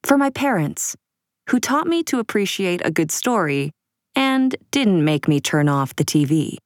For my parents, who taught me to appreciate a good story and didn't make me turn off the TV.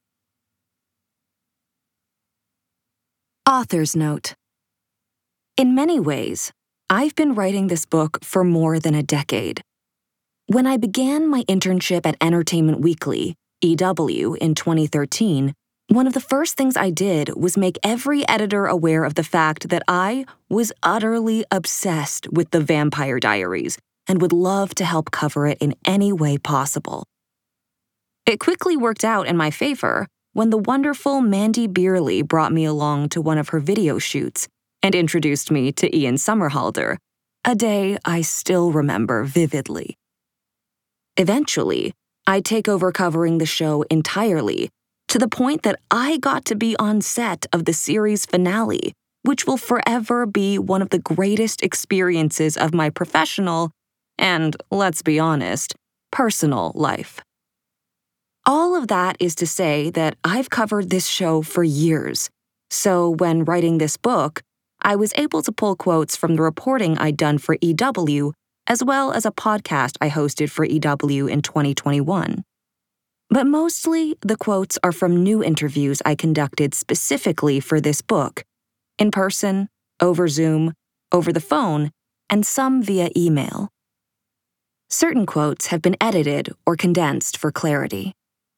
Author's note. In many ways, I've been writing this book for more than a decade. When I began my internship at Entertainment Weekly, EW, in 2013, one of the first things I did was make every editor aware of the fact that I was utterly obsessed with The Vampire Diaries and would love to help cover it in any way possible. It quickly worked out in my favor when the wonderful Mandy Beerley brought me along to one of her video shoots and introduced me to Ian Somerhalder, a day I still remember vividly. Eventually, I'd take over covering the show entirely, to the point that I got to be on set of the series finale, which will forever be one of the greatest experiences of my professional and, let's be honest, personal life. All of that is to say that I've covered this show for years, so when writing this book, I was able to pull quotes from the reporting I'd done for EW, as well as a podcast I hosted for EW in 2021. But mostly, the quotes are from new interviews I conducted specifically for this book, in person, over Zoom, over the phone, and some via email. Certain quotes have been edited or condensed for clarity.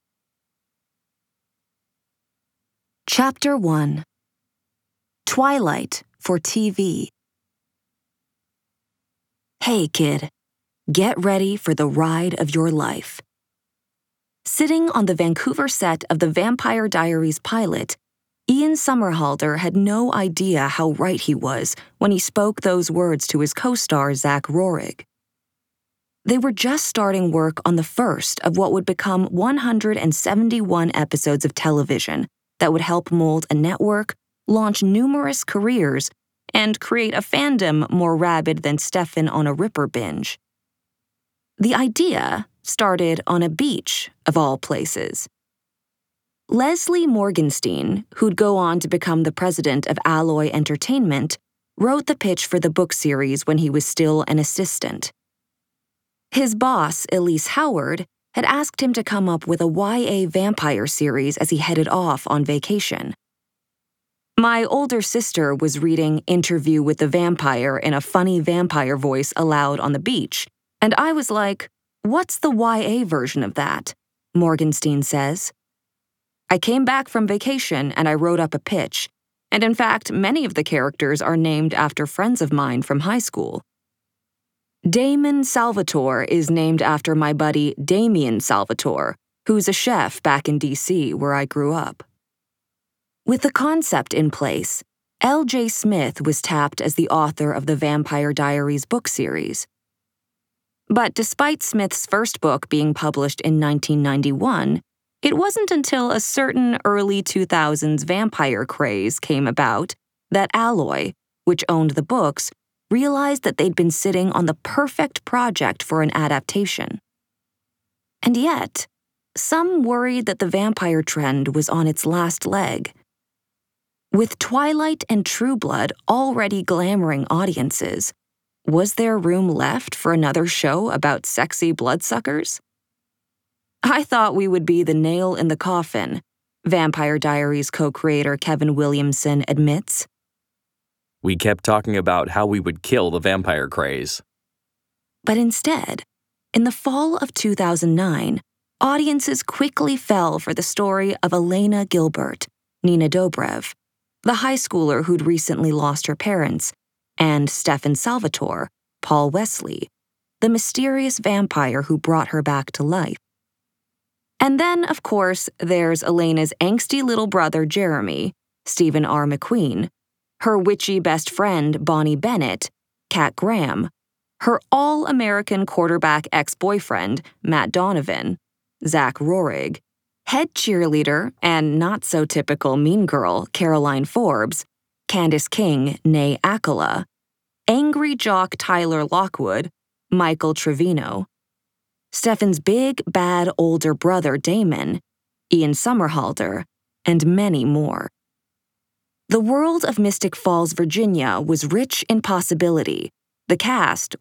Chapter 1. Twilight for TV. Hey, kid. Get ready for the ride of your life. Sitting on the Vancouver set of the Vampire Diaries pilot, Ian Somerhalder had no idea how right he was when he spoke those words to his co-star Zach Rohrig. They were just starting work on the first of what would become 171 episodes of television that would help mold a network, launch numerous careers, and create a fandom more rabid than Stefan on a Ripper binge. The idea started on a beach, of all places. Leslie Morgenstein, who'd go on to become the president of Alloy Entertainment, wrote the pitch for the book series when he was still an assistant. His boss, Elise Howard, had asked him to come up with a YA vampire series as he headed off on vacation. My older sister was reading Interview with the Vampire in a funny vampire voice aloud on the beach, and I was like, "What's the YA version of that?" Morgenstein says. I came back from vacation and I wrote up a pitch, and in fact, many of the characters are named after friends of mine from high school. Damon Salvatore is named after my buddy Damien Salvatore, who's a chef back in DC where I grew up. With the concept in place, L.J. Smith was tapped as the author of the Vampire Diaries book series. But despite Smith's first book being published in 1991, it wasn't until a certain early 2000s vampire craze came about that Alloy, which owned the books, realized that they'd been sitting on the perfect project for an adaptation. And yet, some worried that the vampire trend was on its last leg. With Twilight and True Blood already glamoring audiences, was there room left for another show about sexy bloodsuckers? I thought we would be the nail in the coffin, Vampire Diaries co-creator Kevin Williamson admits. We kept talking about how we would kill the vampire craze. But instead, in the fall of 2009, audiences quickly fell for the story of Elena Gilbert, Nina Dobrev, the high schooler who'd recently lost her parents, and Stefan Salvatore, Paul Wesley, the mysterious vampire who brought her back to life. And then, of course, there's Elena's angsty little brother Jeremy, Stephen R. McQueen, her witchy best friend Bonnie Bennett, Kat Graham, her all-American quarterback ex-boyfriend Matt Donovan, Zach Rohrig, head cheerleader and not-so-typical mean girl Caroline Forbes, Candace King, née Akala, angry jock Tyler Lockwood, Michael Trevino, Stefan's big, bad older brother Damon, Ian Somerhalder, and many more. The world of Mystic Falls, Virginia was rich in possibility. The cast